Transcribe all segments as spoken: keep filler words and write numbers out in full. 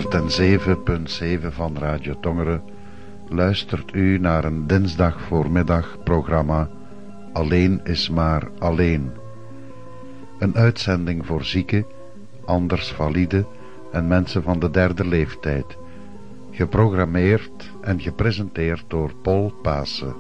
honderdzeven komma zeven van Radio Tongeren luistert u naar een dinsdag voormiddag programma Alleen is maar alleen. Een uitzending voor zieken, anders valide en mensen van de derde leeftijd. Geprogrammeerd en gepresenteerd door Paul Paase.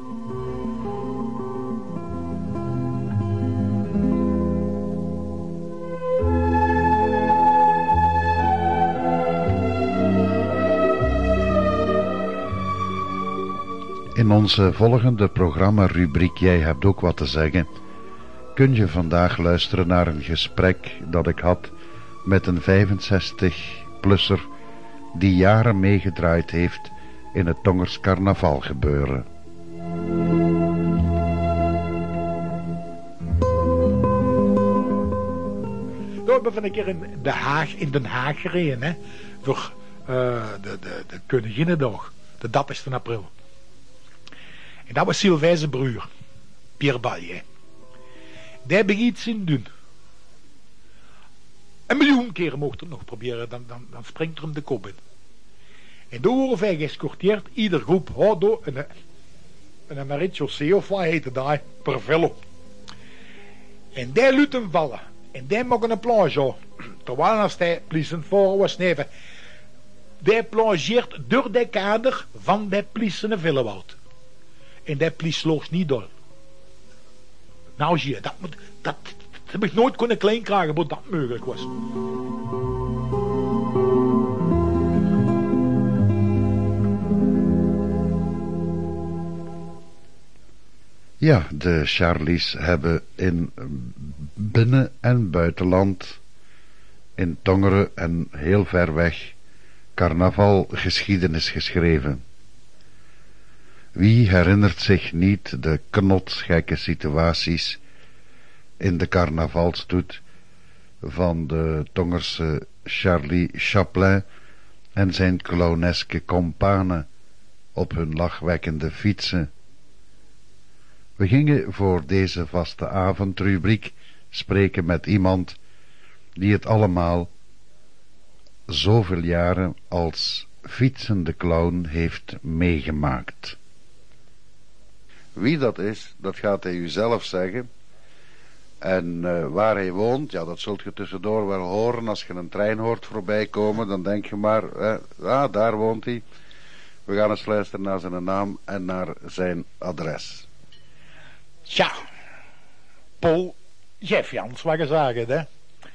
In onze volgende programma-rubriek Jij hebt ook wat te zeggen, kun je vandaag luisteren naar een gesprek dat ik had met een vijfenzestig-plusser die jaren meegedraaid heeft in het Tongers carnavalgebeuren. Nou, ik ben van een keer in, de Haag, in Den Haag gereden, hè, voor uh, de, de, de Koninginnedag, de dertigste april. En dat was Sylvain zijn broer, Pierre Ballier. Die heb ik iets in doen. Een miljoen keren mocht er nog proberen, dan, dan, dan springt er hem de kop in. En door worden wij geëscorteerd, ieder groep, oh, door een, een marechaussee of wat heette dat, per velo. En die liet hem vallen. En die mocht een plage. Terwijl als hij plissen voor was neven. Die plageert door de kader van de plissen Villewoud. En die plis sloeg niet door. Nou zie je, dat, moet, dat, dat heb ik nooit kunnen klein krijgen, maar dat mogelijk was. Ja, de Charlies hebben in binnen- en buitenland, in Tongeren en heel ver weg, carnavalgeschiedenis geschreven. Wie herinnert zich niet de knotsgekke situaties in de carnavalstoet van de Tongerse Charlie Chaplin en zijn clowneske companen op hun lachwekkende fietsen? We gingen voor deze vaste avondrubriek spreken met iemand die het allemaal zoveel jaren als fietsende clown heeft meegemaakt. Wie dat is, dat gaat hij u zelf zeggen. En uh, waar hij woont, ja, dat zult je tussendoor wel horen. Als je een trein hoort voorbij komen, dan denk je maar, eh, ah, daar woont hij. We gaan eens luisteren naar zijn naam en naar zijn adres. Tja, Paul Jeff Jans, wat je zeggen, hè.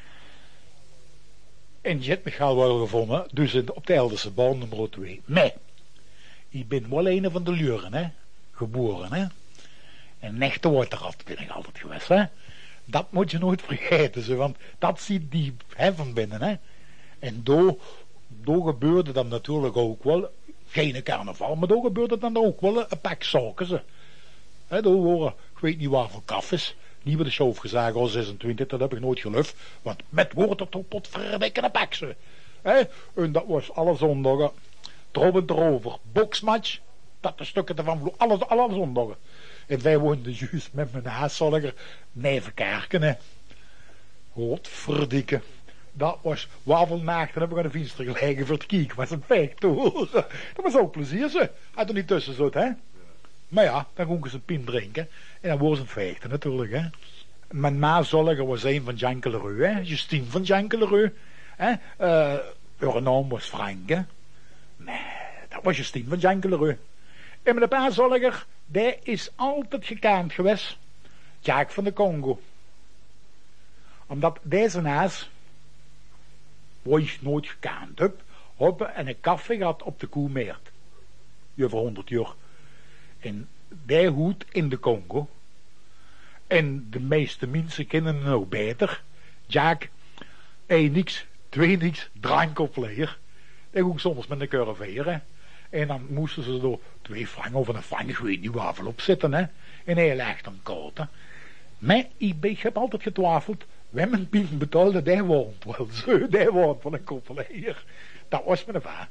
En je hebt me al wel gevonden, dus op de Elderse baan nummer twee. Maar, ik ben wel een van de luren, hè. Geboren, hè. Een echte waterrat ben ik altijd geweest, hè. Dat moet je nooit vergeten, zo, want dat ziet die hè, van binnen, hè. En door, door gebeurde dan natuurlijk ook wel, geen carnaval, maar door gebeurde dan ook wel een pak zaken, ze. Hè, door horen, ik weet niet waar voor kaffes, niet met de show gezagen al zesentwintig, dat heb ik nooit gelukt, want met woord tot pot verdikken een pak, ze. Hè. En dat was alle zondagen, trobben erover, boksmatch, dat de stukken ervan vloog, alle, alle zondagen. En wij woonden juist met mijn haatzolliger nevenkerken, hè. Godverdikke. Dat was wafelnachten, hebben we aan de venster gelegen voor het kiek. Was een feit, hoor. Dat was ook plezier, ze. Had er niet tussen zat, hè. Maar ja, dan gingen ze een pint drinken. En dan worden ze een vechten, natuurlijk, hè. Mijn nazolliger was een van Jean Leroux, hè. Justine van Jean Leroux, hè. Uh, haar naam was Frank, hè. Nee, dat was Justine van Jean Leroux. En mijn paazolliger, die is altijd gekend geweest. Jaak van de Congo. Omdat deze naas, waar ik nooit gekend heb, hebben en een koffie gehad op de Koemeert. Over honderd jaar. En die hoed in de Congo. En de meeste mensen kennen hem nog beter. Jaak, één niks, twee niks, drank opleger. Die hoek soms met een curveer, hè. En dan moesten ze er twee frank of een frank, ik weet niet waarvoor op zitten, hè. En hij ligt dan koud, hè. Maar ik heb altijd getwijfeld, we hebben een pint betaalde, die woont wel zo, die woont van een koppeleer. Dat was mijn vader.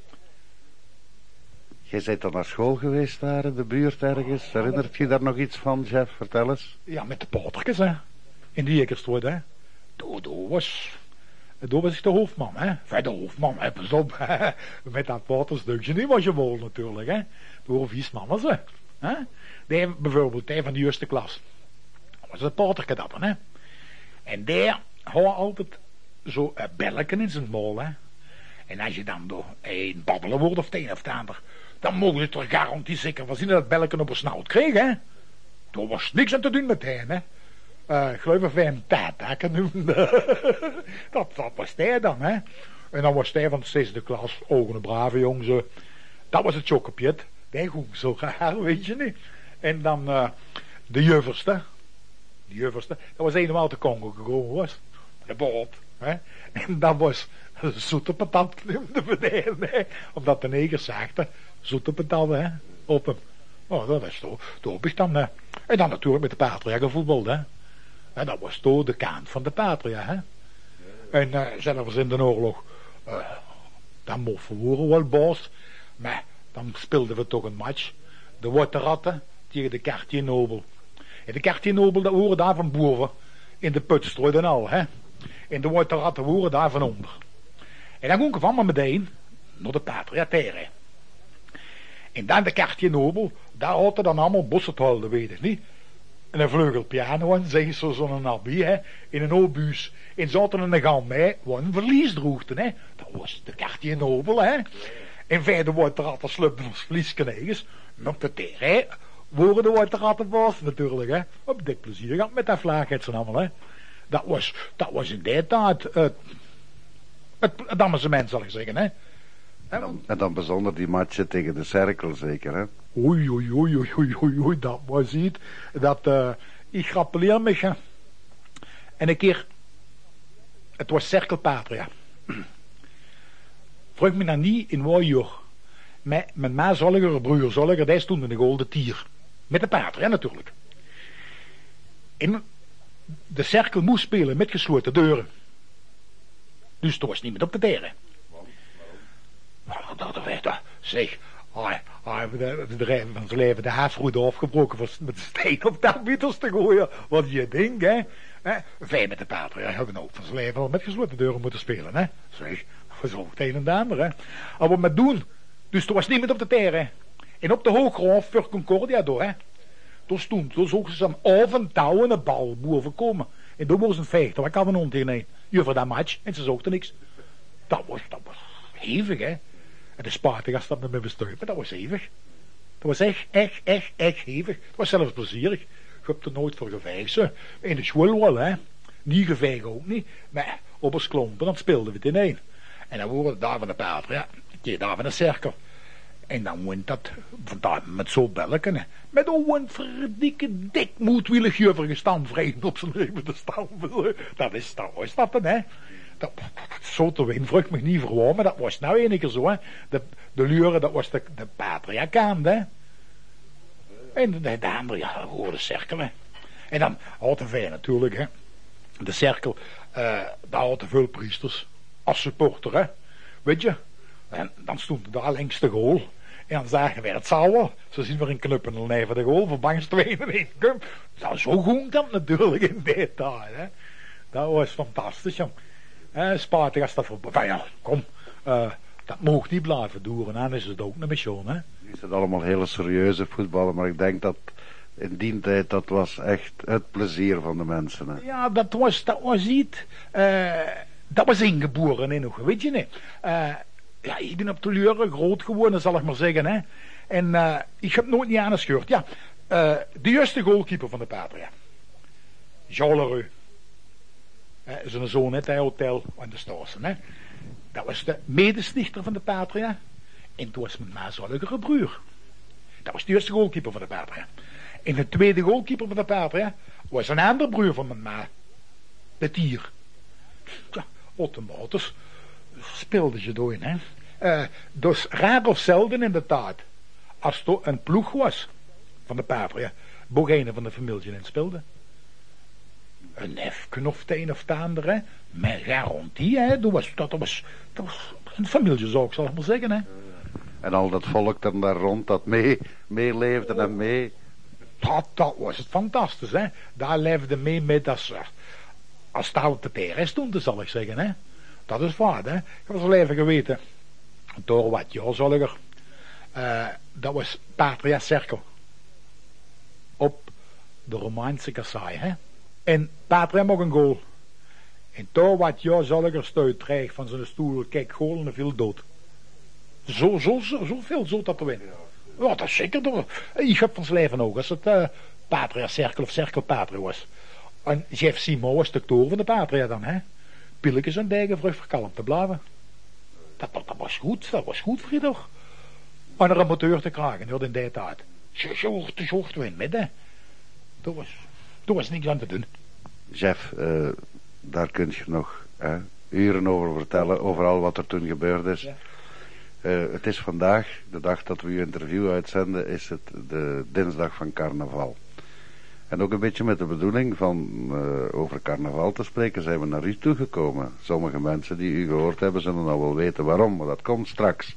Je bent dan naar school geweest daar in de buurt ergens, herinnert je daar nog iets van, Jeff, vertel eens. Ja, met de potertjes, hè. In die Ekerstroot, hè. Dodo was En toen was ik de hoofdman, hè. Enfin, de hoofdman, hè, pas op. Met dat waterstukje niet was je wol natuurlijk, hè. Toen waren vies mannen, ze. Hè? Die, bijvoorbeeld, die van de eerste klas. Dat was het paterke dat, hè. En daar had altijd zo een belletje in zijn mol, hè. En als je dan door een babbelen wordt of het een of het ander, dan mogen ze er garantie zeker van zien dat het belletje op een snout kreeg, hè. Toen was niks aan te doen met hem, hè. Uh, ik geloof dat wij hem taatakken noemden. dat, dat was hij dan, hè. En dan was hij van de zesde klas, ook een brave jongen, zo. Dat was het chockepiet. Die ging zo raar, weet je niet. En dan uh, de jufferste. De jufferste, dat was een uit de Congo gekomen was. De boot, hè. En dat was zoete patat, noemden we die, hè. Omdat de negers zagen, zoete patat, hè, op hem. Oh, dat was toch, toen heb ik dan, uh, en dan natuurlijk met de Patria gevoetbald, hè. En dat was toch de kant van de Patria, hè. En uh, zelfs in de oorlog, uh, dan mochten we wel boos, maar dan speelden we toch een match. De Waterratten tegen de Quartier Nobel. En de Quartier Nobel, dat horen daar van boven, in de putstrooid en al, hè. En de Waterratten horen daar van onder. En dan ging ik van me meteen naar de Patria Terre. En dan de Quartier Nobel, daar hadden dan allemaal bossetholden, weet ik niet. En een vleugelpiano, en zeg je zo zo'n nabie, hè, in een obus. En zaten in een gal mee, wat een verlies droegden, hè. Dat was de Quartier Nobel, hè. En verder wordt er altijd slupten als vliesknegers. En op de terrein worden de waterrattenbaas natuurlijk, hè. Op dik plezier gehad met dat vlaagheid en allemaal, hè. Dat was, dat was in die tijd het, het, het amusement, zal ik zeggen, hè. En dan, en dan bijzonder die matchen tegen de Cerkel, zeker, hè? Oei, oei, oei, oei, oei, oei, oei, dat was iets. Dat, uh, ik grappeleer me, hè. En een keer, het was Cerkel Patria. Vroeg me dan niet in wat jaar. Met, met mijn zolliger broer Zolliger, die stond in de Golden Tier. Met de Patria natuurlijk. En de Cerkel moest spelen met gesloten deuren. Dus er was niemand op de deuren. Dat werd dat. Zeg, hij, hij de bedrijven van zijn leven de haafroede afgebroken was met de steen op dat meters te gooien. Wat je denkt, hè. hè? Wij met de Patria hebben ook van zijn leven al met gesloten deuren moeten spelen, hè. Zeg, dat was ook het een en de ander, hè. Maar wat we doen, dus er was niemand op de terre. En op de hooggrond voor Concordia door, hè. Toen stond, toen zochten ze een avondtouw en een bal boven komen. En toen was een vechter, waar kan een hond heen? Je voor dat match, en ze zochten niks. Dat was, dat was hevig, hè. En de Spartagas dat met me bestuiven, dat was hevig. Dat was echt, echt, echt, echt hevig. Dat was zelfs plezierig. Ik heb er nooit voor geveegd. In de school wel, hè. Niet geveegd ook niet. Maar op ons klompen, dan speelden we het ineen. En dan worden daar van de Patria, die daar van de Cerkel. En dan wint dat, vandaar met zo'n belleken, met een verdikke dik moedwillig juffer gestaan, vreemd op zijn leven te staan. Dat is, dat was dat dan, hè. Dat, zo te winnen vroeg me niet voor maar dat was nou een keer zo, hè. De, de luren, dat was de, de patriarkaan, hè. En de, de andere, ja, hoorde cirkelen. En dan hadden wij natuurlijk, hè, de cirkel, uh, daar hadden veel priesters als supporter, hè. Weet je? En dan stonden daar langs de goal. En dan zagen wij het zouwen. Zo zien we een knuppel neven de goal, verbangs twee in één kump. Nou, zo goed kan het natuurlijk in dit tijd, hè. Dat was fantastisch, jong. Eh, Spartagas dat voor... Enfin, ja, kom. Uh, dat mag niet blijven duren, dan is het ook een mission, hè. Nu is het allemaal hele serieuze voetballen, maar ik denk dat in die tijd, dat was echt het plezier van de mensen, hè. Ja, dat was, dat was iets... Uh, dat was ingeboren, hè, nog, weet je niet. Uh, ja, ik ben op de Luren groot geworden, zal ik maar zeggen, hè. En uh, ik heb nooit niet aan gescheurd. Ja, uh, de eerste goalkeeper van de Patria. Jean Leroux. Uh, zijn zoon, het hotel aan de Staassen, hè. Dat was de medestichter van de Patria. En toen was mijn ma zolligere broer. Dat was de eerste goalkeeper van de Patria. En de tweede goalkeeper van de Patria was een ander broer van mijn ma. De Tier. Ja, automatisch speelde je door in, hè. Uh, dus raar of zelden in de tijd. Als er een ploeg was van de Patria, boog een van de familie in speelde. Een nefken of het een of het ander, hè. Met garantie, hè. Dat was, dat was, dat was een familie, zou ik zal ik maar zeggen, hè. En al dat volk dan daar rond, dat mee, meeleefde en mee. Dat, dat was het fantastisch, hè. Daar leefde mee met als, als het op de terrein stond, zal ik zeggen, hè. Dat is waar, hè. Ik heb het al even geweten. Door wat jaarzolliger. Uh, dat was Patria Cirkel. Op de Romeinse kassaai, hè. En Patria mag een goal. En door wat jaarzolliger stuit krijgt van zijn stoel, kijk, goal en viel dood. Zo, zo, zo, zo veel zo dat te winnen. Ja, dat is zeker. Door. Ik heb van zijn leven ook, als het uh, Patria Cirkel of Cirkel Patria was. En Jeff Simon was de toer van de Patria dan, hè. Pilletjes en dijgen vrucht verkalmd te blijven. Dat, dat, dat was goed, dat was goed voor je toch. En een amateur te krijgen, ja, in die tijd. Zo, zo, zo te winnen met, hè. Toen was, toen was niks aan te doen. Jeff, uh, daar kun je nog uh, uren over vertellen, over al wat er toen gebeurd is. Ja. Uh, het is vandaag, de dag dat we uw interview uitzenden, is het de dinsdag van carnaval. En ook een beetje met de bedoeling van uh, over carnaval te spreken zijn we naar u toegekomen. Sommige mensen die u gehoord hebben zullen al wel weten waarom, maar dat komt straks.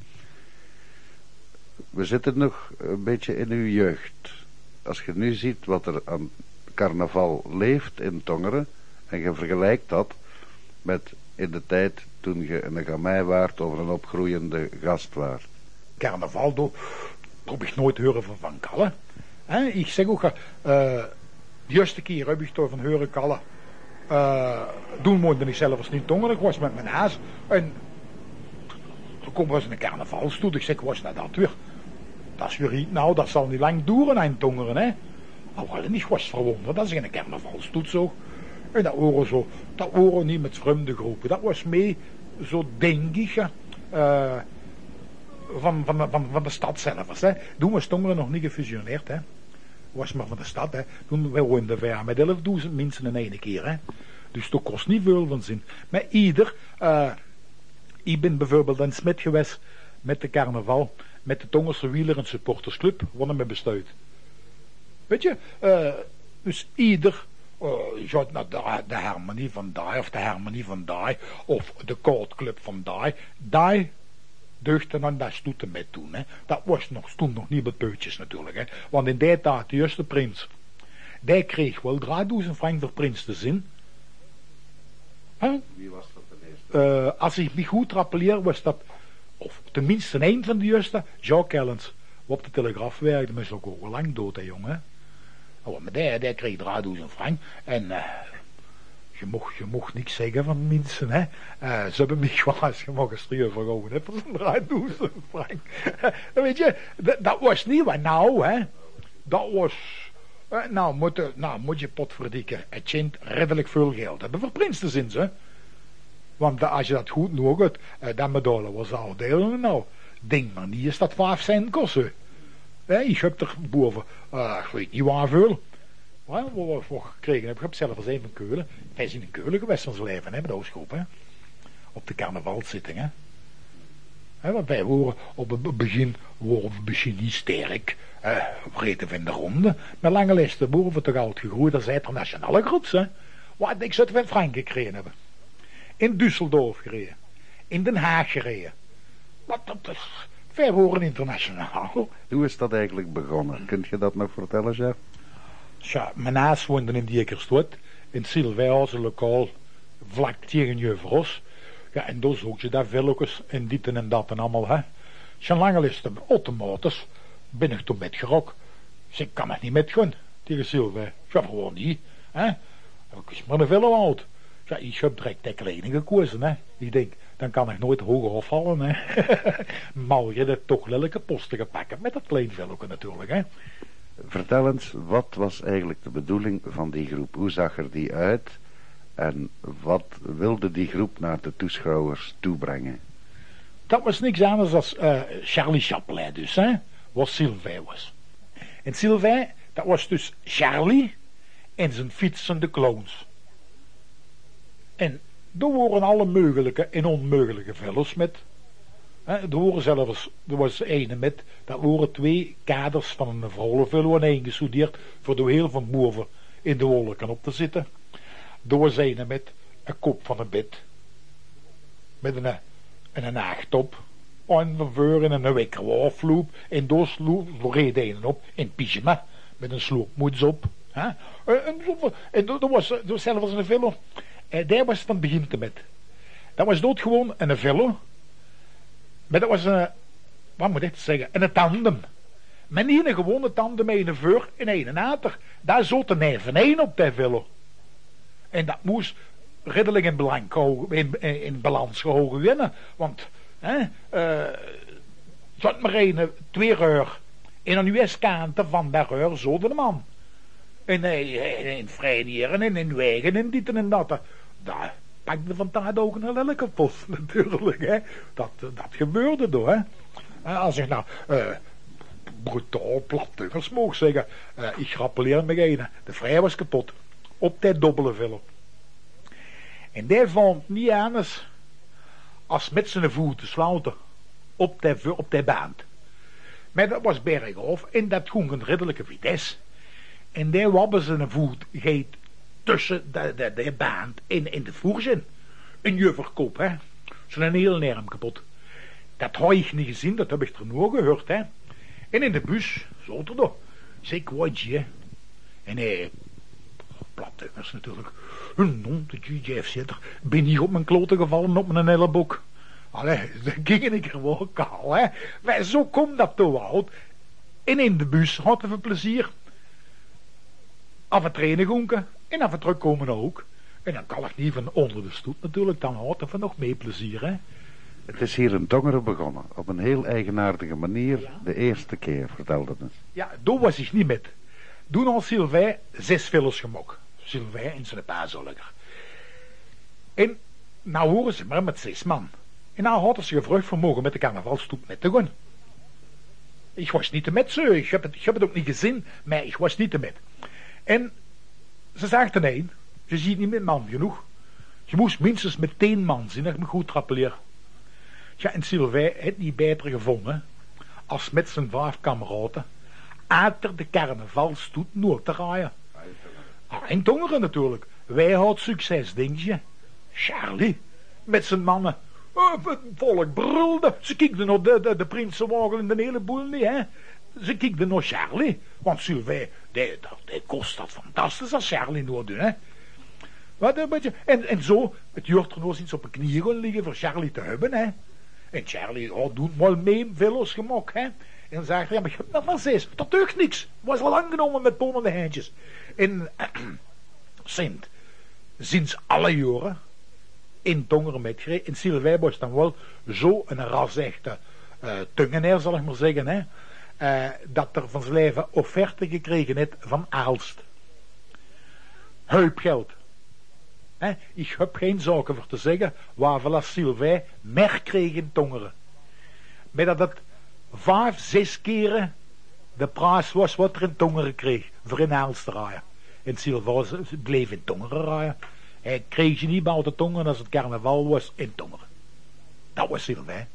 We zitten nog een beetje in uw jeugd. Als je nu ziet wat er aan carnaval leeft in Tongeren en je vergelijkt dat met in de tijd toen je een gamei waart of een opgroeiende gast waart. Carnaval, daar heb ik nooit horen van Van Kalle. He, ik zeg ook, uh, de eerste keer heb ik toch van horen kallen. Uh, toen woonde ik zelfs niet Tongeren, ik was met mijn haas. En toen kwam er een carnavalstoet, ik zeg, was nou dat weer? Dat is weer niet, nou, dat zal niet lang duren aan Tongeren, hè. Maar ik was verwonderd, dat is geen carnavalstoet zo. En dat horen zo, dat horen niet met vreemde groepen. Dat was mee, zo denk ik, uh, van, van, van, van de stad zelfs. Hè. Toen was Tongeren nog niet gefusioneerd, hè. Was maar van de stad, hè. Toen woonden wij met elfduizend mensen in één keer, hè. Dus dat kost niet veel van zin. Maar ieder, uh, ik ben bijvoorbeeld een Smet geweest met de carnaval, met de Tongerse wieler- en supportersclub, wat hem besluit. Weet je, uh, dus ieder, uh, gaat naar de, de harmonie van daar, of de harmonie van daar, of de koordclub van daar, daar deugde dan dat stoeten met doen, hè. Dat was nog, toen nog niet met peutjes natuurlijk, hè. Want in die tijd, de eerste prins, die kreeg wel drieduizend frank voor prins te zien. Huh? Wie was dat de eerste? Uh, als ik me goed rappeleer, was dat, of tenminste een van de eerste, Jacques Ellens, op de Telegraaf werkte, maar is ook al lang dood, hè, jongen. Oh, maar die, die kreeg drieduizend frank. En uh, je, mocht, je mocht niks zeggen van mensen, hè. Uh, ze hebben mij wel eens gemogen strieven verhogen, hè, voor zo'n drieduizend frank. Weet je, dat, dat was niet wat nou, hè. Dat was, uh, nou, moet, uh, nou moet je potverdikken, het schijnt redelijk veel geld hebben voor prins te zien, hè. Want uh, als je dat goed nog hebt, uh, dat medaille was al delen, nou, denk maar niet eens dat vijf cent kosten. Ja, ik heb er boven, uh, ik weet niet waar veel. Wat we gekregen hebben, ik heb zelf eens even in Keulen. Wij zijn in Keulen geweest van zijn leven, hè, met de Oostgroep, hè. Op de carnavalszitting, hè. Hè, want wij horen op het begin, horen we misschien niet sterk, uh, breedte van de ronde. Met lange lijsten boven we toch al gegroeid als internationale groeps, hè. Wat ik zou het van Frankrijk gereden hebben. In Düsseldorf gereden. In Den Haag gereden. Wat dat is... Wij horen internationaal. Hoe is dat eigenlijk begonnen? Kunt je dat nog vertellen, chef? Ja, mijn naast woonde in Diekersloot, in Sylvaas, een lokaal, vlak tegen Jeuveros. Ja, en dan zoek je daar velletjes en dit en dat en allemaal, hè. Zijn lange listen, automatisch, ben ik toen met gerok. Ze kan het niet met gaan, tegen Sylvaas. Ja, gewoon niet, hè. Ik is maar een velo oud. Ja, ik heb direct de kleding gekozen, hè. Ik denk, dan kan ik nooit hoger afvallen, hè. Maar je hebt toch lelijke posten gepakt met dat klein velken natuurlijk, hè. Vertel eens, wat was eigenlijk de bedoeling van die groep? Hoe zag er die uit? En wat wilde die groep naar de toeschouwers toebrengen? Dat was niks anders dan uh, Charlie Chaplin dus, hè. Wat Sylvain was. En Sylvain, dat was dus Charlie en zijn fietsende clowns. En er waren alle mogelijke en onmogelijke vellers met. He, er waren zelfs, er was ene met, dat waren twee kaders van een vrouwenvello en één gestudeerd voor de heel van boven in de wolken op te zitten. Er was ene met een kop van een bed, met een, en een naachtop, en een veur en een wekkerwafloop, en daar sloop, reed een op, in pyjama, met een sloopmoeds op. He. En, en er was, er was zelfs een vello. En daar was van het begin te met. Dat was doodgewoon een velo. Maar dat was een, wat moet ik zeggen, een tandem. Maar niet een gewone tandem met een voor en een achter. Daar zat een even één op die velo. En dat moest redelijk in, belang, in, in balans gehouden winnen. Want, hè, uh, zat maar een, twee reur. En aan uw kanten van dat reur zo de man. En in vrijdieren en in wegen en dit en dat. Daar pakte van daar ook een lelijke post natuurlijk. Hè. Dat, dat gebeurde door. Hè. Als ik nou uh, brutaal plattungers mocht zeggen. Uh, ik grappeleer me een. De vrij was kapot. Op die dubbele velo. En die vond niet anders als met zijn voeten sloten op die, op die baan. Maar dat was berghof en dat ging een redelijke vitesse. En daar wabben ze een voet geet tussen de, de, de baan en, en de voerzin. Een jufferkop, hè. Zo'n heel nerm kapot. Dat had ik niet gezien, dat heb ik er nog gehoord, hè. En in de bus, zo er door. Zeg, wat je? En hij, plattungers natuurlijk. Een non, de G F zetter. Ben hier op mijn kloten gevallen op mijn elleboog. Allee, dan ging ik er gewoon kaal, hè. Maar zo komt dat toch uit. En in de bus hadden we plezier. Af het trainen gonken en af het terugkomen ook. En dan kan ik niet van onder de stoet natuurlijk, dan hadden we nog mee plezier, hè. Het is hier in Tongeren begonnen, op een heel eigenaardige manier, ja. De eerste keer, vertelde het. Ja, daar was ik niet met. Toen had Sylvain zes villers gemok. Sylvain en zijn paazoliger. En nou horen ze maar met zes man. En nou hadden ze gevraagd vermogen met de carnavalstoet met te gaan. Ik was niet te met zo, ik heb het, ik heb het ook niet gezien, maar ik was niet te met. En ze zagen nee, je ziet niet met man genoeg. Je moest minstens met tien man zien, dat ik me goed rappeleer. Ja, en Sylvain heeft niet beter gevonden als met zijn vijf kameraden achter de carnavalstoet noord te rijden. Ah, en Tongeren natuurlijk. Wij hadden succes, denk je. Charlie, met zijn mannen. Oh, het volk brulde. Ze kikten nog de, de, de prinsenwagen en de hele boel niet, hè. Ze kikten nog Charlie. Want Sylvain, die, die kost dat fantastisch als Charlie nou doen, hè. Wat een beetje. En, en zo, het jurt er nog eens op een knie gaan liggen voor Charlie te hebben, hè. En Charlie, oh, doet maar mee, veel gemok, hè. En dan zei hij, ja, maar je hebt nog maar zes. Dat deugt niks. Was al aangenomen met ponende handjes. En äh, Sint, sinds alle jaren in Tongeren met gereden. In Sylvain was dan wel zo een rasechte uh, tungeneer, zal ik maar zeggen, hè. Uh, dat er van zijn leven offerte gekregen heeft van Aalst. Heupgeld. He, ik heb geen zaken voor te zeggen waarvan als Sylvain meer kreeg in Tongeren. Maar dat het vijf, zes keren de prijs was wat er in Tongeren kreeg voor in Aalst te rijden. En Sylvain bleef in Tongeren rijden. Hij kreeg je niet buiten Tongeren als het carnaval was in Tongeren. Dat was Sylvain.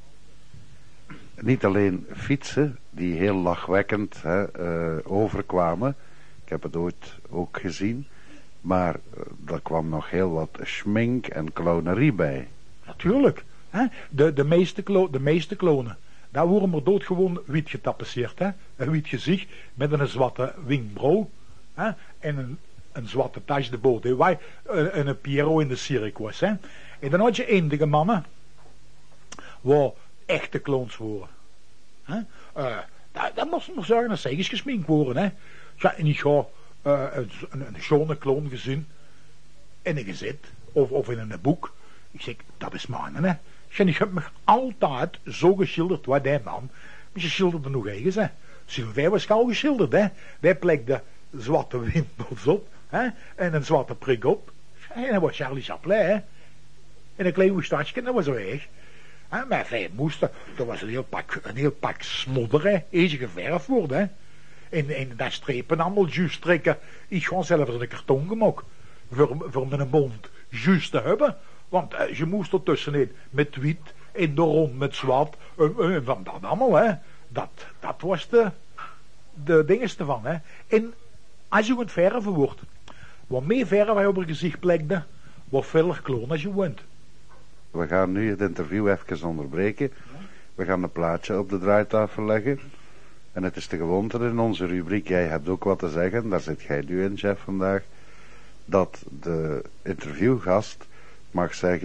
Niet alleen fietsen, die heel lachwekkend hè, uh, overkwamen. Ik heb het ooit ook gezien. Maar uh, er kwam nog heel wat schmink en clownerie bij. Natuurlijk. Hè? De, de, meeste klo, de meeste klonen. Daar worden maar doodgewoon wit getapesseerd. Hè? Een wit gezicht met een zwarte wenkbrauw. Hè? En een, een zwarte tas de boot. Wij, en een Piero in de circus. Hè? En dan had je enige mannen. Waar echte clowns worden. Hè? Uh, dat, dat moest nog zeggen dat ze gesminkt worden. Hè? Ja, en ik ga uh, een, een, een schone clown gezien in een gezet of, of in een boek. Ik zeg, dat is mijn, hè. En ik heb me altijd zo geschilderd wat die man. Maar je schilderde nog ergens, hè. Sylvain was gauw geschilderd, hè. Wij plekten zwarte wimpels op, hè. En een zwarte prik op. En dat was Charlie Chaplin, hè. En een klein moustache, dat was zo erg. Hè, maar vijf moesten, dat was een heel pak, een heel pak smodder, hè. Eentje geverfd worden, hè. En, en dat strepen allemaal juist trekken. Ik ga zelf een karton gemaakt. Voor, voor mijn mond juist te hebben. Want uh, je moest er tussenin met wit en de rond met zwart. En uh, uh, van dat allemaal, hè. Dat, dat was de, de dingeste van, hè. En als je het verven wordt, wat meer verven wij op je gezicht plekte, wat verder kloon als je woont. We gaan nu het interview even onderbreken. We gaan een plaatje op de draaitafel leggen. En het is de gewoonte in onze rubriek, jij hebt ook wat te zeggen, daar zit jij nu in, chef, vandaag, dat de interviewgast mag zeggen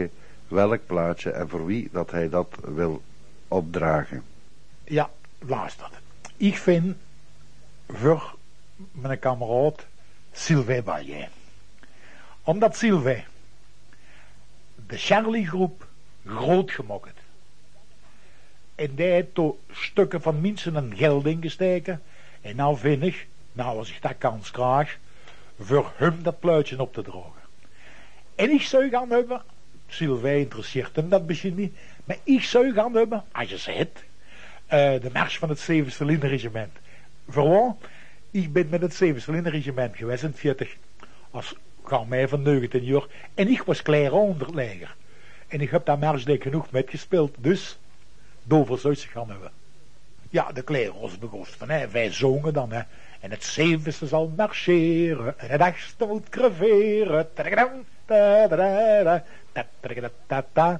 welk plaatje en voor wie dat hij dat wil opdragen. Ja, luister. Ik vind voor mijn kameraad Sylvain Ballet. Omdat Sylvain de Charlie-groep groot gemaakt heeft. En die heeft er stukken van mensen en geld ingesteken. En nou vind ik, nou als ik dat kans krijg, voor hem dat pluitje op te dragen. En ik zou gaan hebben, Sylvain interesseert hem dat misschien niet, maar ik zou gaan hebben, als je zegt, uh, de mars van het zevende Lindenregiment. Vooral, ik ben met het zevende Lindenregiment geweest in het veertig, als ga mij van negentien jaar, en ik was klaar onder het leger. En ik heb daar marsdijk genoeg metgespeeld, dus daarvoor zou ze gaan hebben. Ja, de kleren was begosten, hè. Wij zongen dan, hè. En het zevende zal marcheren, en het achtste moet creveren. Ta-da-da-da, ta-da-da-da, ta-da-da-da-da.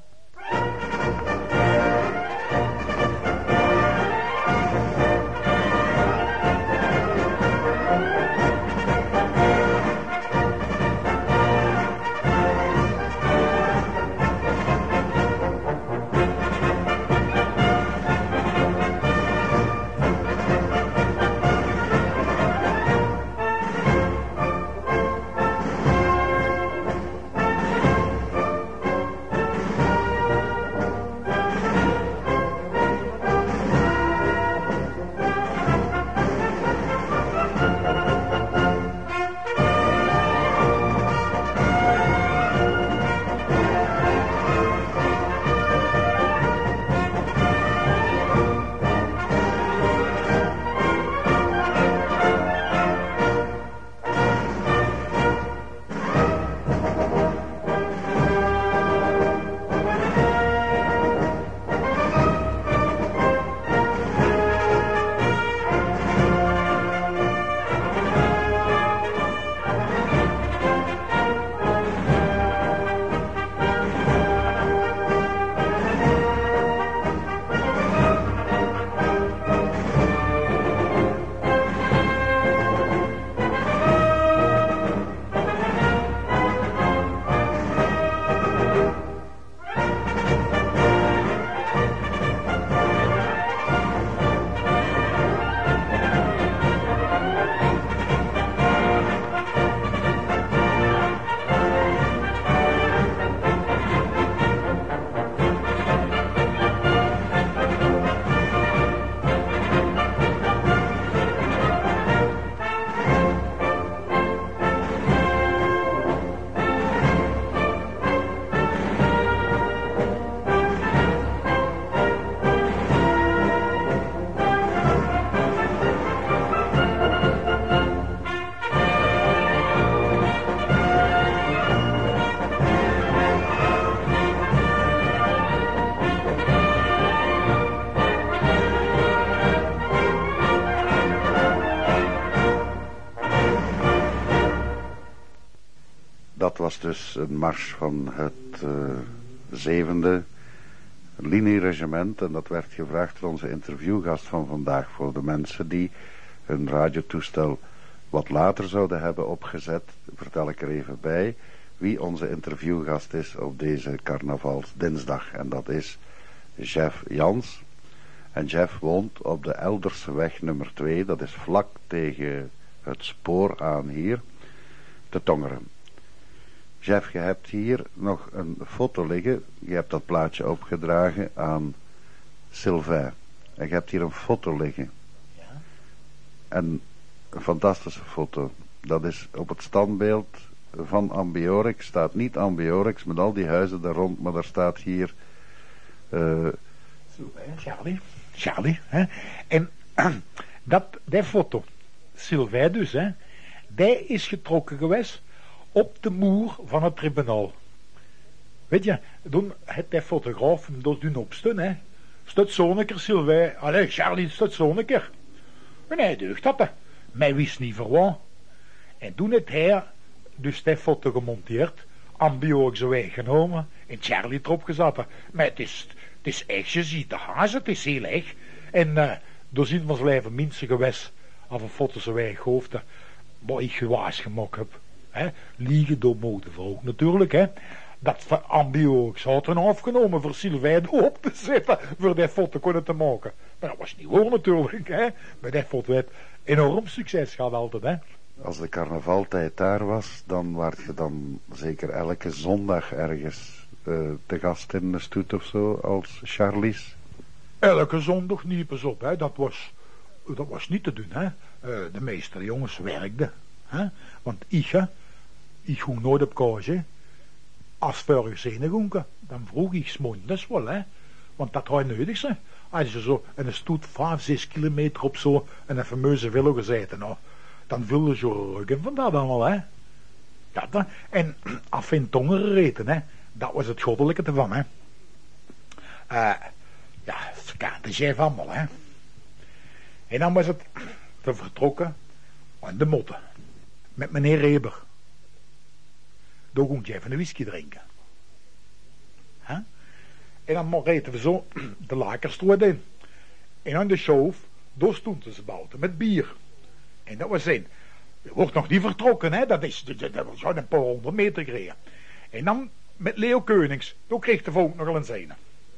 Dat was dus een mars van het uh, zevende linieregiment. En dat werd gevraagd door onze interviewgast van vandaag. Voor de mensen die hun radiotoestel wat later zouden hebben opgezet, vertel ik er even bij wie onze interviewgast is op deze carnavalsdinsdag. En dat is Jeff Jans. En Jeff woont op de Elderseweg nummer twee. Dat is vlak tegen het spoor aan hier, te Tongeren. Jeff, je hebt hier nog een foto liggen. Je hebt dat plaatje opgedragen aan Sylvain. En je hebt hier een foto liggen. Ja. En een fantastische foto. Dat is op het standbeeld van Ambiorix. Staat niet Ambiorix met al die huizen daar rond, maar daar staat hier... Uh, Sylvain, Charlie. Charlie, hè. En dat, die foto, Sylvain dus, hè. Die is getrokken geweest op de moer van het tribunaal. Weet je, toen het die fotograaf hem door doen opstun, hè. Stut zo'n keer, Sylvain. Allee, Charlie, stut zo'n keer. En hij deugt dat, hè. Mij wist niet voor wat. En toen heeft hij dus die foto gemonteerd, Ambiorix weggenomen en Charlie erop gezet. Maar het is, het is echt, je ziet de hazen, het is heel erg. En uh, door zien van zijn leven mensen geweest, af een foto zo wegghoofden, wat ik gewaas gemaakt heb. Hè? Liegen door modevolk natuurlijk, hè. dat van Andy ook had er afgenomen voor Sylvain op te zetten, voor die foto kunnen te maken. Maar dat was niet hoor natuurlijk, hè. Maar die foto heeft enorm succes gehad altijd, hè. Als de carnavaltijd daar was, dan werd je dan zeker elke zondag ergens uh, te gast in de stoet of zo, als Charlies? Elke zondag niet, pas op, hè. Dat was, dat was niet te doen, hè. Uh, de meeste jongens werkten, hè. Want ik, hè, ik ging nooit op kage. Als vorige zin gonken, dan vroeg ik 's mondags wel, hè. Want dat had je nodig, hè. Als je zo in een stoet vijf, zes kilometer op zo en een fameuze villa gezeten, nou, dan vulde je ruggen van dat allemaal, hè. Ja, dan, en af in tongen gereten, hè. Dat was het goddelijke ervan, hè. Uh, ja, dat kan de chef allemaal, hè. En dan was het te vertrokken aan de motten. Met meneer Reber. Daar ging je even een whisky drinken. Huh? En dan reden we zo de Lakerstraat in. En aan de schoof, daar stonden ze buiten met bier. En dat was in. Je wordt nog niet vertrokken, hè. Dat is, dat, dat was gewoon een paar honderd meter gereden. En dan met Leo Keunings, daar kreeg de volk nogal een zene.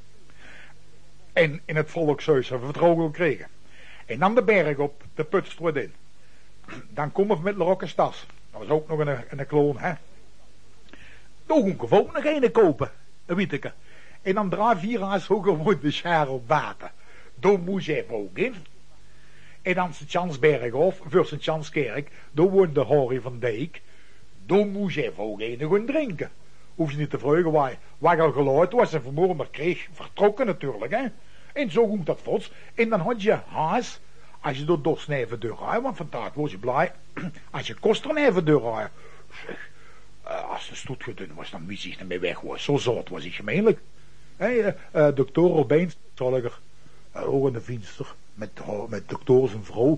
En in het volkshuis hebben we het rogel gekregen. En dan de berg op, de Putstraat in. Dan komen we met Rokkenstas. Dat was ook nog een, een kloon, hè. Daar ging ik ook nog een kopen, een witteke. En dan drie, vier huis hoger wordt de schaar op water. Daar moest je ook in. En dan Sint-Jansberg of, voor Sint-Janskerk, daar woonde Harry van Dijk. Daar moest je ook een gaan drinken. Hoef je niet te vragen waar, waar al geluid was en vanmorgen maar kreeg, vertrokken natuurlijk, hè. En zo ging dat voort. En dan had je haas, als je door doorsnijven deur rijden, want vandaag was je blij, als je kosternijven deur rijden. Zeg, uh, als de stoet gedun was, dan wist ik niet meer weg was. Zo zout was ik gemeenlijk. Hey, uh, uh, dokter Robijn, zal ik er, uh, ook in de venster, met, uh, met dokter zijn vrouw.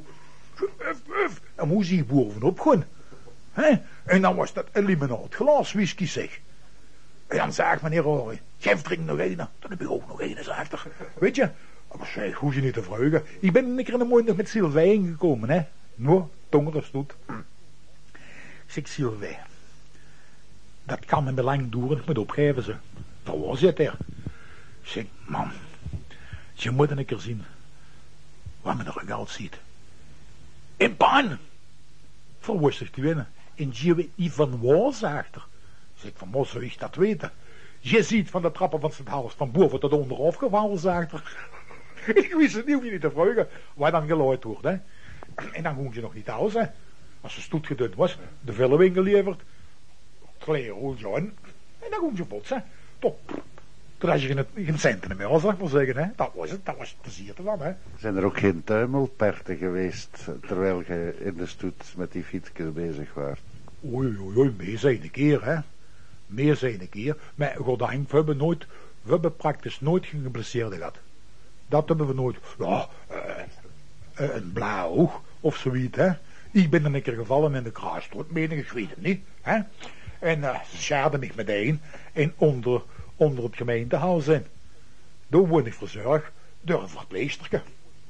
Dan moest hij bovenop gaan. Hey? En dan was dat een limonaadglas whisky, zeg. En dan zei ik, meneer Rory, geef drink nog een. Dan heb ik ook nog een, zeg er. Weet je, maar zeg, hoef je niet te vragen. Ik ben een keer in de morgen met Sylvain gekomen, hè. Nou, tongere stoet. Ik zeg, Sylvain, dat kan me lang duren, ik moet opgeven, ze. Dat was het er. Ik zeg, man, je moet een keer zien wat me er geld ziet. In pan! Verwoestig te winnen. En je weet niet van waar, zegt er. Zeg, van wat zou ik dat weten? Je ziet van de trappen van het huis van boven tot onder afgevallen, zegt er. Ik wist het niet, hoef je niet te vragen waar dan geluid wordt, hè. En dan ging je nog niet thuis, hè. Als de stoet gedund was, de vellenwinkel geleverd, kleren, John. En dan ging je vots, hè. Top. Toen had je geen, geen centen meer, zal ik maar zeggen, hè. Dat was het, dat was het plezier ervan, hè. Zijn er ook geen tuimelperten geweest, terwijl je in de stoet met die fietsjes bezig was? Oei, oei, oei, meer zijn een keer, hè. Meer zijn een keer. Maar goddank, we hebben nooit, we hebben praktisch nooit geen geblesseerde gehad. Dat hebben we nooit. Ja, uh, uh, een blauw oog of zoiets, hè. Ik ben er een keer gevallen in de kruisstoot, menig, ik weet het niet, hè. En uh, ze schaden me meteen en onder, onder het gemeentehuis in. Daar word ik verzorgd door een verpleegsterke.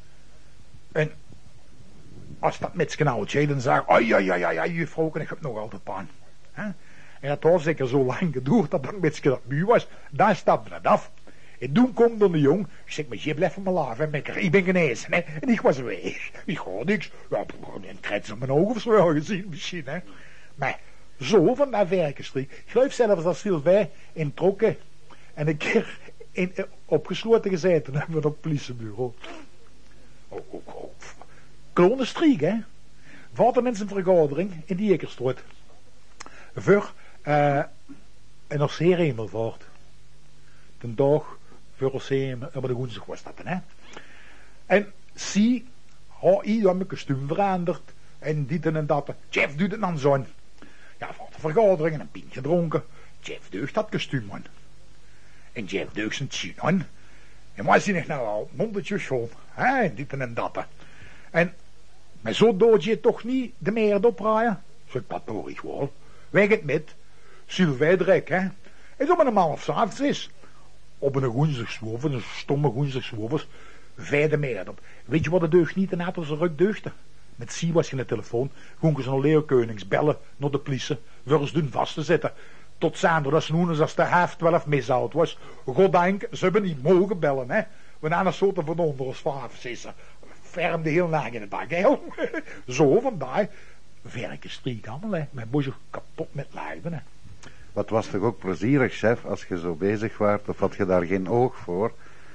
En als dat met z'n oudje dan zegt, ai, ai, ai, ai, juffrouw, en ik heb nog altijd pijn. Hè? En dat was zeker zo lang geduurd dat dat met z'n dat muur was, daar stapte het af. En toen komt dan de jong, ik zeg, maar je blijft van mijn laaf, hè, mekker, ik ben genezen, hè. En ik was weg, ik ga niks, ja, een krets op mijn ogen of zo gezien misschien, hè. Maar zo van dat werkenstreek, ik geloof zelfs dat Sylvain in trokken en een keer in, in, opgesloten gezeten hebben we op het politiebureau. Oh, oh, oh. Klonenstreek, hè. Vader met zijn vergadering in die Ekerstraat. Voor uh, een Orseer Hemelvaart. De dag voor Orseer, maar de woensdag was dat, hè. En zie, ha, ik had mijn kostuum veranderd. En dit en dat. Jeff doet het dan zo. Ja, vader vergadering en een pintje dronken. Jeff deugt dat kostuum aan. En Jeff deugt zijn tjien aan. En waar zie ik nou al? Mondetje schoon. Hè, en dit en dat. En maar zo dood je toch niet de meer opraaien? Zeg, dat hoor ik wel. Weg het met. Sylvain Drek, hè. En zo met een man of s'avonds is. Op een woensdagswoven, een stomme woensdagswovers, vijfde meer op. Weet je wat de deugd niet en had als een ruk deugde? Met zie was je in de telefoon, gonken ze naar Leo Keunings bellen naar de politie, voor eens doen vast te zetten. tot zaterdag noemen als de half twaalf mishoud was. Goddank, ze hebben niet mogen bellen, hè. We hadden een soort van onder ons vijf, zes. Ferm de heel nacht in de bak, hè. Zo, vandaar. Werken striek allemaal, hè. Mijn boezem kapot met lijven, hè. Wat was toch ook plezierig, chef, als je zo bezig waart, of had je daar geen oog voor?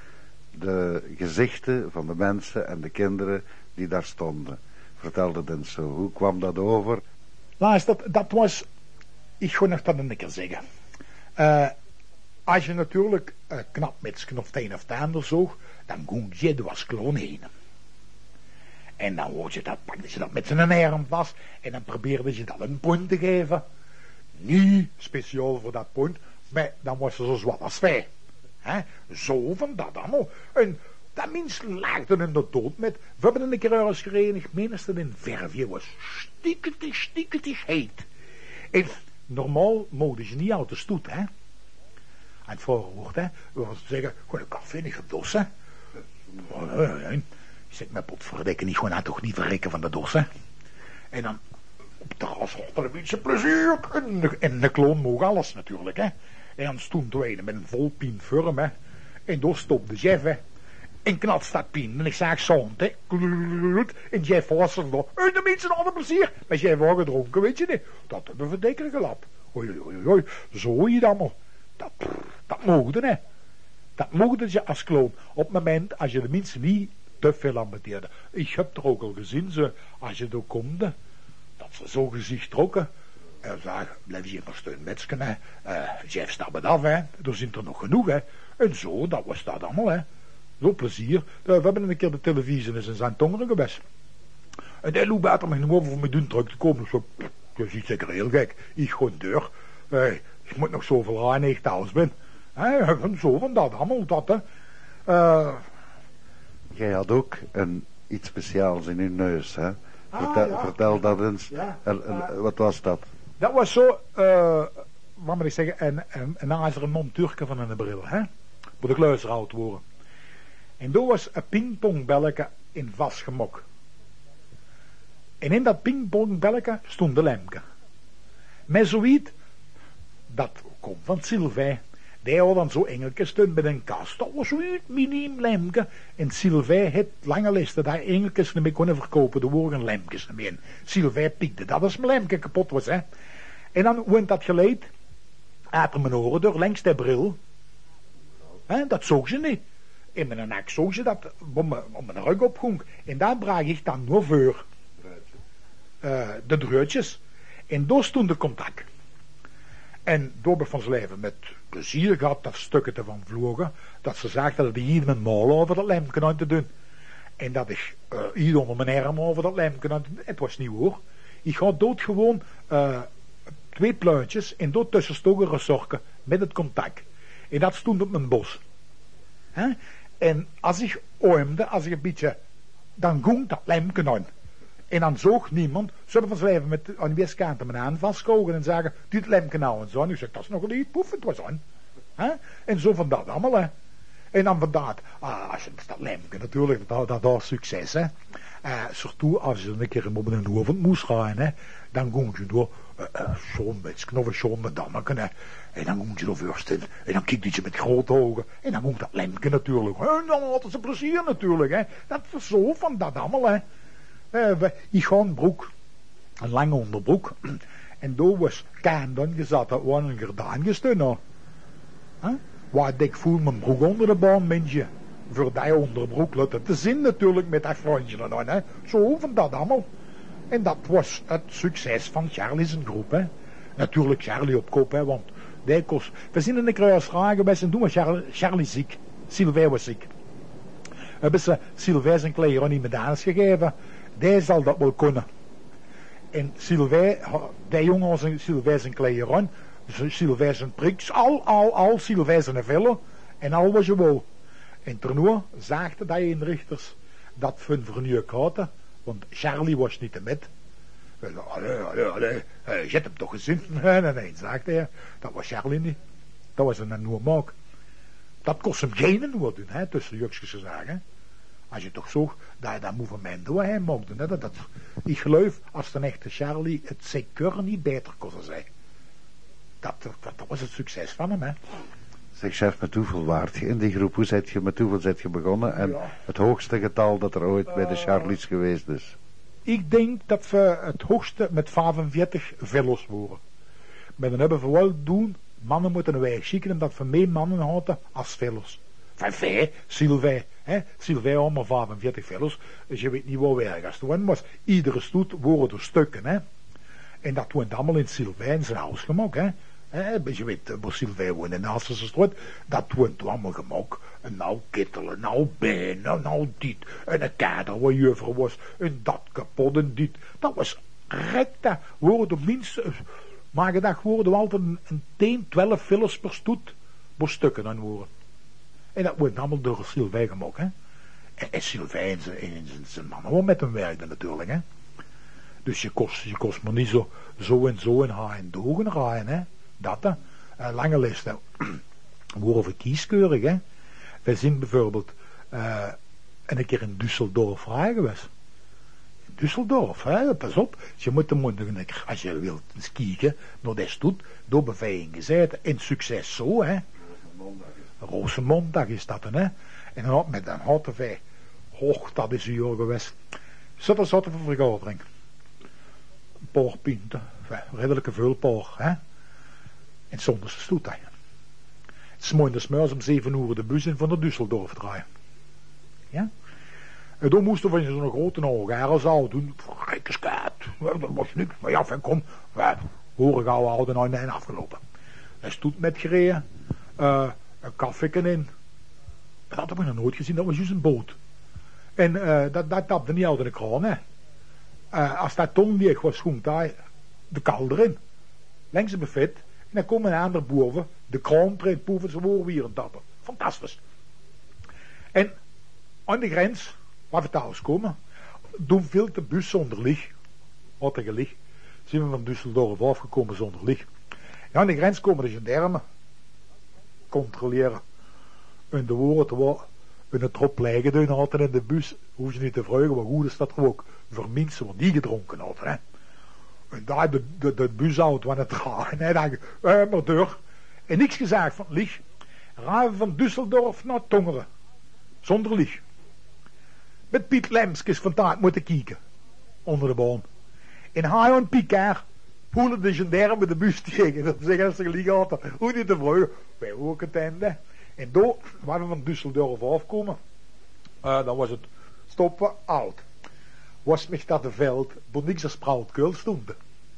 De gezichten van de mensen en de kinderen die daar stonden. Vertelde het zo, hoe kwam dat over? Luister, dat, dat was, ik ga nog dat een keer zeggen. Uh, als je natuurlijk uh, knap met of het een of het ander zoog, dan ging je er was kloon heen. En dan hoorde je dat, pakte je dat met zijn arm vast en dan probeerde je dat een punt te geven. Niet speciaal voor dat punt, maar dan was ze zo zwart als wij. He? Zo van dat allemaal. En dat mens laagde in de dood met. We hebben een keer eens gereden, ik meen dat het in Verviers was. Stiekete, stiekete heet. En normaal mogen je niet uit de stoet, hè. En het voorwoord, hè. We gaan zeggen, gewoon een koffie niet gedossen. Je zegt met potverdekken niet, gewoon toch niet verrekken van de dos, hè. En dan op het terras achter een beetje plezier. En de, en de kloon mogen alles natuurlijk, hè. En dan stond tweede met een vol pien vorm, hè. En door stopte Jeff, hè. En knalt staat pien. En ik zag zand, hè. En Jeff was er nog. En de mensen hadden plezier. Maar Jeff was gedronken, weet je niet. Dat hebben we verdekken gelap. Oei, oei, oei. Zo je het allemaal. Dat, dat mogen, hè. Dat mogen je als kloon. Op het moment als je de mensen niet te veel ambeteerde. Ik heb er ook al gezien, ze, als je er komt, dat ze zo gezicht trokken. En zeg, blijf je maar steun metsken, hè. Uh, Jeff staat het af, hè. Er zijn er nog genoeg, hè. En zo, dat was dat allemaal, hè. Zo plezier. Uh, we hebben een keer de televisie eens in zijn tongeren geweest. En die loopt buiten me nog over voor mijn doen terug te komen. Zo, je ziet zeker heel gek. Ik ga deur. Uh, ik moet nog zoveel aan ik thuis ben. Uh, zo van dat allemaal, dat, hè. Uh, Jij had ook een, iets speciaals in je neus, hè. Vertel, ah, ja. vertel dat eens. Ja. Uh, uh, wat was dat? Dat was zo, uh, wat moet ik zeggen, een, een, een ijzeren montuurke van een bril, hè. Voor de kluis oud worden. En daar was een pingpongbelletje in vastgemok. En in dat pingpongbelletje stond de lemke. Met zoiets, dat komt van Sylvain. Die had dan zo engeltjes steun met een kast. Dat was zoiets, miniem lemke. En Sylvain had lange listen daar engeltjes niet mee kunnen verkopen. Er waren geen lemkes meer in. Sylvain pikte dat als mijn lemke kapot was, hè. En dan wint dat geleid uit mijn oren door langs de bril. He, dat zoog ze niet. In mijn nek zoog ze dat om, om mijn rug opging. En daar bracht ik dan nog voor uh, de druitjes. En daar stond de contact. En door ben van zijn leven met plezier gehad dat stukken ervan vlogen. Dat ze zag dat ik hier mijn mol over dat lemke aan te doen. En dat ik uh, hier onder mijn arm over dat lemke aan te doen. Het was niet hoor. Ik had dood gewoon uh, twee pluintjes en dood tussen stogen resorken met het contact. En dat stond op mijn bos. He? En als ik oemde, als ik een beetje, dan ging dat lemke aan. En dan zoog niemand, ze hebben van zijn leven met aan de weerskant mijn aan vastkogen en zeggen, dit lemke nou en zo. En ik zeg, dat is nog niet, poef, het was aan. He? En zo van dat allemaal, hè. En dan vandaar, ah, als je dat lemke natuurlijk, dat, dat was succes, hè. Uh, surtout als je een keer op een hoofd moest gaan, hè, dan ging je door, uh, uh, zo'n beetje knoffen, zo'n met dammeken, hè. En dan ging je door voorstellen, en dan kikte je met grote ogen, en dan ging dat lemke natuurlijk, en dan hadden ze plezier natuurlijk, hè. Dat was zo van dat allemaal, hè. Uh, we, ik ga een broek, een lange onderbroek, en daar was kaan dan gezet, dat was een gerdaan gesteund, hè. Waar ik voel mijn broek onder de baan, mensje. Voor die onderbroek laat het te zin natuurlijk met dat frontje dan, hè. Zo van dat allemaal. En dat was het succes van Charlie's groep, hè. Natuurlijk Charlie op kop, hè, want die kost... We zijn in de kruisraad geweest en toen was Charlie, Charlie ziek. Sylvain was ziek. Hebben ze Sylvain zijn kleeren niet medailles gegeven. Die zal dat wel kunnen. En Sylvain, die jongen was Sylvain zijn kleeren, Sylvain zijn priks, al, al, al, Sylvain zijn vellen, en al was je wel. En ternoe zaagde die inrichters dat van vernieuwd hadden, want Charlie was niet te met. Allee, allee, allee, je hebt hem toch gezien? Nee, nee, nee, zaagde hij. Dat was Charlie niet. Dat was een nieuwe maak. Dat kost hem geen nieuwe doen, hè, tussen de jukjes gezegd, hè. Als je toch zag dat je dat movement door hem maakte, hè, dat, dat, ik geloof, als de echte Charlie het zeker niet beter kon zijn. dat, dat, dat was het succes van hem, hè. Zeg, chef, met hoeveel waard je in die groep? Hoe zet je, met hoeveel zet je begonnen? En Ja. het hoogste getal dat er ooit bij de Uh, Charlies geweest is? Ik denk dat we het hoogste met vijfenveertig fellows worden. Maar dan hebben we wel doen, mannen moeten wij schikken dat we meer mannen hadden als fellows. Van wij, Sylvij, hè, Sylvij allemaal vijfenveertig fellows, dus je weet niet waar wij ergens doen, maar iedere stoet worden er stukken, hè. En dat wordt allemaal in Sylvij in zijn huis gemaakt, hè. He, je weet, waar Sylvij woont in de Hassense straat, dat wordt allemaal gemaakt. En nou kittelen, nou benen, nou dit. En een kader waar juffrouw was, en dat kapot en dit. Dat was recta. Worden minstens, maar gedacht worden altijd een, een tien, twaalf fillers per stoet, voor stukken dan worden. En dat wordt allemaal door Sylvij gemaakt, hè. En, en Sylvij en zijn, en zijn man ook met hem werkte natuurlijk, hè. Dus je kost, je kost maar niet zo, zo en zo en haar en dogen rijden, hè. Dat, hè. Uh, lange lijsten worden we kieskeurig, hè. Wij zijn bijvoorbeeld uh, een keer in Düsseldorf vrij geweest. In Düsseldorf, hè, pas op. Je moet de mond, als je wilt eens kijken, naar de stoet, door beveiliging gezeten. En succes zo, hè. Rozenmondag is dat, hè. En dan met een houten vij. Hoog, dat is uur geweest. Zat er zat voor vergadering. Een paar pinten, redelijke veel paar, hè. En zonder stoet, hè. S'morgens morgens om zeven uur de bus in van de Düsseldorf draaien. Ja? En dan moesten we in zo'n grote hogarenzaal doen. Gekke skaat. Dat was niks. Maar ja, van kom. We horen gauw houden nou en afgelopen. Hij stoet met gereden. Uh, een kaffeeken in. Dat hadden we nog nooit gezien. Dat was juist een boot. En uh, dat, dat tapte niet uit in de kraan, hè. Uh, als dat ton leeg was, schoent hij de kal erin. Langs het buffet. En dan komt een ander boven, de kraan treedt boven zijn oorwieren tappen. Fantastisch. En aan de grens, waar we thuis komen, doen veel de bus zonder licht. Had er gelicht. Zijn we van Düsseldorf afgekomen zonder licht. Ja, aan de grens komen de gendarmen. Controleren. En de woorden waar een trop liggen doen hadden in de bus, hoef je niet te vragen, maar goed is dat er ook voor mensen wat die gedronken hadden, hè. En daar de, de, de bus uit van het draaien. En dan uh, maar door. En niks gezegd van licht. Rijden van Düsseldorf naar Tongeren. Zonder licht. Met Piet Lemskes van taart moeten kijken. Onder de boom. En hij en Picard poelen de gendarme de bus tegen. Dat zeggen als ze licht hadden. Hoe niet te vragen. Wij ook het einde. En door, waar we van Düsseldorf afkomen. Uh, dan was het stoppen oud. Was mich dat de veld, voor niks als Sprautkeul stond.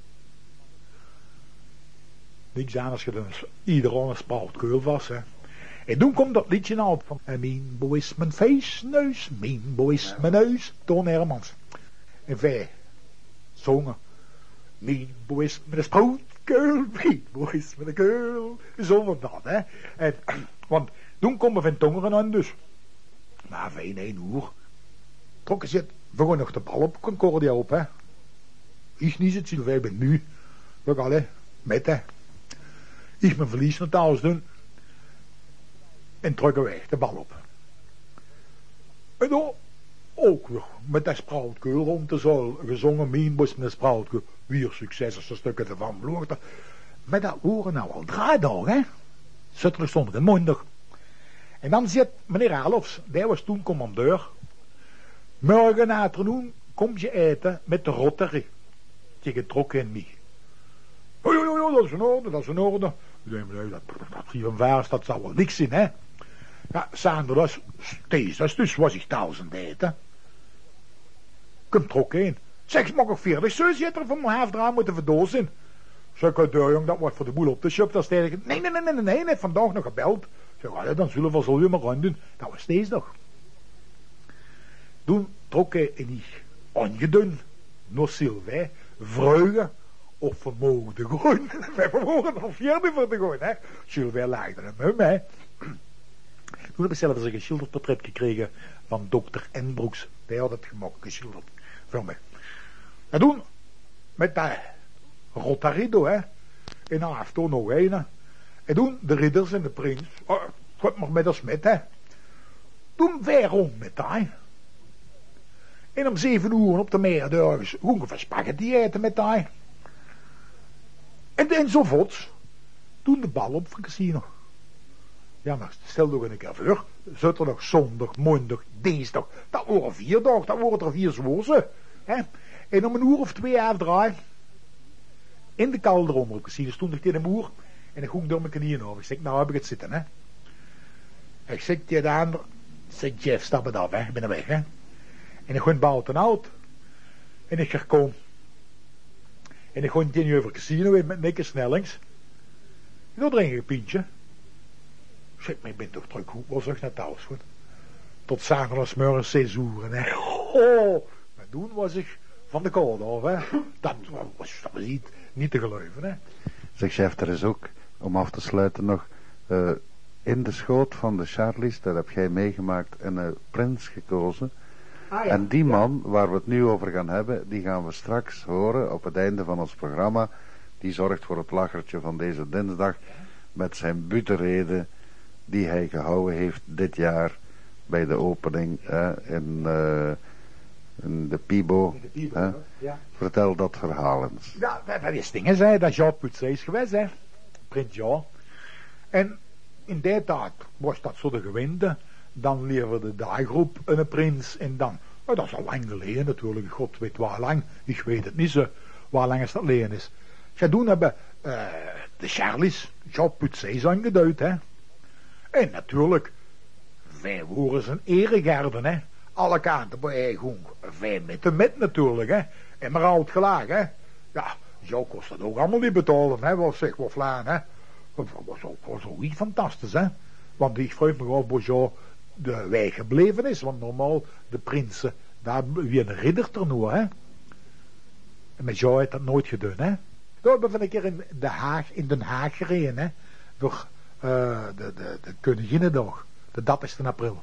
Niks anders gedaan als iedereen een Sprautkeul was, hè. En toen komt dat liedje nou op van mijn boy is mijn feestneus, mijn boy is mijn neus, Toon Hermans. En wij zongen, mijn boy is mijn Sprautkeul, mijn boy is mijn keul, zo van dat, hè. En, want toen komen we van Tongeren aan dus. Maar wij in één uur trokken ze het. We gaan nog de bal op Concordia op, hè. Ik niet het, wij ben nu. We gaan, hè, met, hè. Ik mijn verlies naar thuis doen. En drukken wij de bal op. En dan ook weer met dat Sprautkeul rond de zaal gezongen. Mijn bos met een Sprautkeul. Weer succes als de stukken ervan vloogten. Maar dat horen nou al drie dagen, hè. Zuttelig stond er mondig. En dan zit meneer Alofs, die was toen commandeur. Morgen na het doen kom je eten met de rotterie. Je getrokken in mij. Oh, oh, oh, dat is in orde, dat is in orde. Nee, nee, dat, dat zie van vaars, dat zou wel niks in, hè. Ja, Sander was steeds, dus was ik duizend eten. Kom trokken in. Zeg, mag ik veertig zus je er van mijn half moeten verdozen. Zeg, de jong, dat wordt voor de boel op de shop, dat is tegen. Nee, nee, nee, nee, nee, nee, vandaag nog gebeld. Zeg, ja, dan zullen we zo weer maar gaan doen. Dat was steeds nog. Toen trok hij en ik aangedaan naar Sylvij, vreugde of we mogen te gaan. We mogen er vierde voor te gaan, hè. Sylvij laagde hem hem, hè. Toen heb ik zelf eens een geschilderd portret gekregen van dokter Enbroeks. Die had het gemaakt, geschilderd voor mij. En toen, met dat Rotarido, hè. En dan heeft er nog een. En toen de ridders en de prins. Oh, God maar met ons met, hè. Toen wij rond met hij. En om zeven uur op de meerdurgens ongeveer spaghetti eten met hij. En enzovoorts. toen de bal op van casino. Ja, maar stel nog een keer voor. Zaterdag, zondag, maandag, dinsdag. Dat waren vier dagen, dat waren er vier zwoersen. En om een uur of twee afdraaien. In de kelder onder het casino stond ik tegen de moer. En ik ging door mijn knieën over. Ik zeg, nou heb ik het zitten, hè. Ik zeg tegen de ander. Ik zeg, Jeff, stap het af, hè. Ik ben er weg, hè. En ik ging buiten uit. En ik ga komen. En ik ging tegen over het casino in met nikke snellings. En dan drink ik een pintje. Ik zeg, maar ik ben toch terug. Hoe was ik naar thuis, goed? Tot zaterdagsmorgen zes uur, hè. Oh, maar toen was ik van de koude af, hè. Dat was, dat was niet, niet te geloven, hè. Zeg, chef, er is ook, om af te sluiten nog, uh, in de schoot van de Charlies, dat heb jij meegemaakt, een uh, prins gekozen. Ah, ja. En die man, ja, waar we het nu over gaan hebben, die gaan we straks horen op het einde van ons programma. Die zorgt voor het lachertje van deze dinsdag met zijn butenrede die hij gehouden heeft dit jaar bij de opening uh, in, uh, in de Pibo. De Pibo uh. ja. Vertel dat verhaal eens. Ja, dat is dingen, hè. Dat is Jean Putzé is geweest, hè. Prins Jean. En in die tijd was dat zo de gewinde. Dan leverde de groep een prins en dan, oh, dat is al lang geleden natuurlijk, god weet waar lang, ik weet het niet zo, waar lang is dat geleden is. Ja, toen hebben uh, de Charlies, Jean Putzé aangeduid, hè. En natuurlijk, wij waren zijn eregaarden, hè. Alle kanten bij ging, wij met de met natuurlijk, hè. En maar oud gelaag, hè. Ja, zo kost dat ook allemaal niet betalen, hè, wat zeg, wat vlaan, hè. Dat was ook, was ook iets fantastisch, hè. Want ik vraag me af, Bojo de wij gebleven is, want normaal de prinsen, daar weer een riddertoernooi, hè. En met jou heeft dat nooit gedaan, hè. Toen hebben we een keer in Den Haag, in Den Haag gereden, hè. Door uh, de, de, de Koninginnedag, de dapperste april.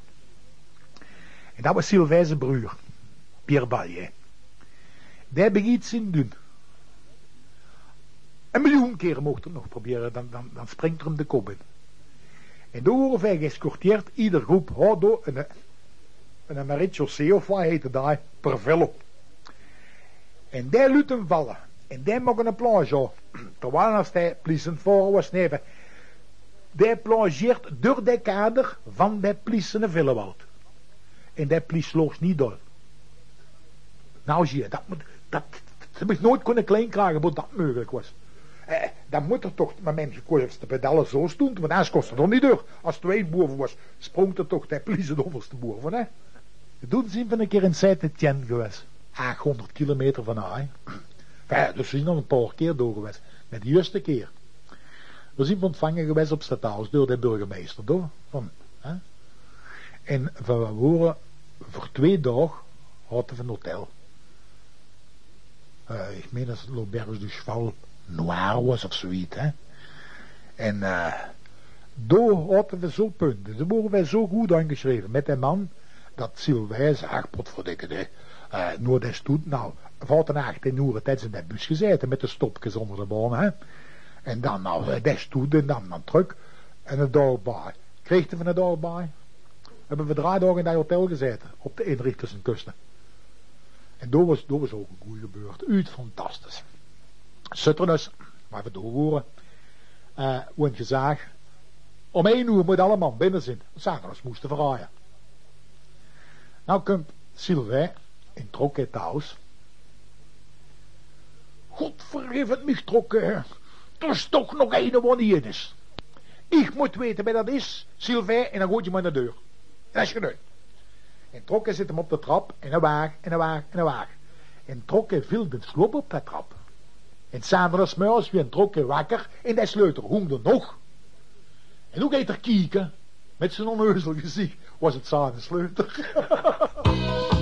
En dat was Sylvain broer, Pierre Ballier. Die heb ik iets in doen. Een miljoen keren mocht het nog proberen, dan, dan, dan springt er hem de kop in. En door worden wij geëscorteerd, ieder groep, oh, door een, een marechaussee of wat heette dat, per velo. En die liet hem vallen. En die mocht een plage. Terwijl als hij plissen voor was neven. Die plageert door de kader van de plissen vellewoud. En die plis loog niet door. Nou zie je, dat moet, dat, dat heb ik nooit kunnen klein krijgen, wat dat mogelijk was. Eh, dan moet er toch, maar mijn gekoerste pedalen zo stond, want anders kost het er niet door. Als het twee boven was, sprong er toch de pliezen de onderste boven, hè. Toen zijn we een keer in Saint-Étienne geweest. achthonderd kilometer van Haai. Ja, dus we zijn nog een paar keer door geweest. Met de juiste keer. We zijn ontvangen geweest op Stadhuis door de burgemeester. Door, van, hè. En we waren voor twee dagen hadden we een hotel. Uh, ik meen dat het L'Auberge du Cheval Noir was of zoiets, hè. En uh, daar hadden we zo punten. Daar waren wij zo goed aangeschreven met een man dat Sylvain zag, potverdikke, hè. Uh, Noord stoet, nou, valt nacht in Noord tijdens in dat bus gezeten met de stopjes onder de baan, hè. En dan, nou, des stoet en dan, dan terug. En een dag bij. Kreegden we een dag bij. Hebben we drie dagen in dat hotel gezeten, op de Inrichtersenkusten. En dat was, dat was ook een goede gebeurd. Uit fantastisch. Sutternus, waar we door waren, uh, want je zag, om één uur moet allemaal binnen zijn. Zaterdags moesten verraaien. Nou komt Sylvain in trokken thuis. God vergeef het mich trokken. Er is toch nog een wat niet is. Ik moet weten wie dat is, Sylvain, en dan gooi je maar naar de deur. Dat is gedaan. En trokken zit hem op de trap, en een waag, en een waag, en een waag. En trokken viel de sloop op de trap. En zaterdagsmorgens weer een trokken wakker, en die sleutel hoengde nog. En hoe gaat er kieken? Met zijn onneuzel gezicht was het zaterdag sleutel.